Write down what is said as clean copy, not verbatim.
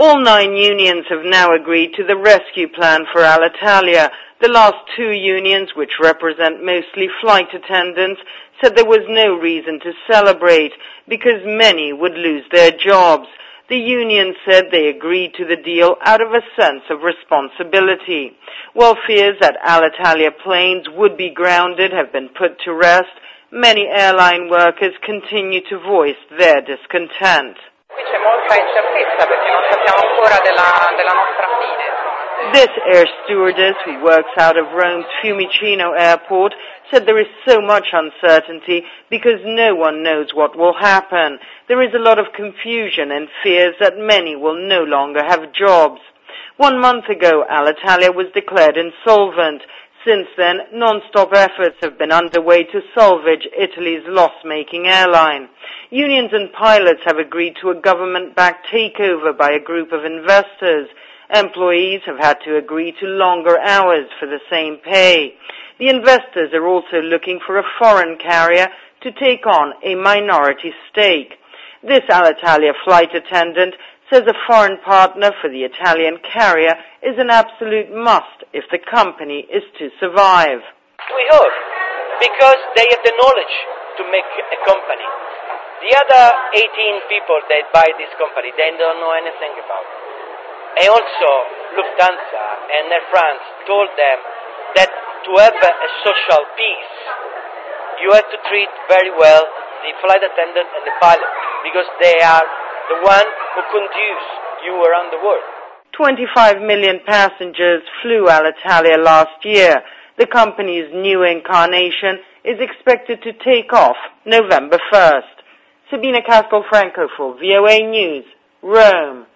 All 9 unions have now agreed to the rescue plan for Alitalia. The last 2 unions, which represent mostly flight attendants, said there was no reason to celebrate because many would lose their jobs. The union said they agreed to the deal out of a sense of responsibility. While fears that Alitalia planes would be grounded have been put to rest, many airline workers continue to voice their discontent. C'è molta incertezza perché non sappiamo ancora della nostra fine. This air stewardess, who works out of Rome's Fiumicino airport, said there is so much uncertainty because no one knows what will happen. There is a lot of confusion and fears that many will no longer have jobs. 1 month ago, Alitalia was declared insolvent. Since then, non-stop efforts have been underway to salvage Italy's loss-making airline. Unions and pilots have agreed to a government-backed takeover by a group of investors. Employees have had to agree to longer hours for the same pay. The investors are also looking for a foreign carrier to take on a minority stake. This Alitalia flight attendant says a foreign partner for the Italian carrier is an absolute must if the company is to survive. We hope, because they have the knowledge to make a company. The other 18 people that buy this company, they don't know anything about it. And also, Lufthansa and Air France told them that to have a social peace, you have to treat very well the flight attendant and the pilot, because they are the one who conduce you around the world. 25 million passengers flew Alitalia last year. The company's new incarnation is expected to take off November 1st. Sabina Castelfranco for VOA News, Rome.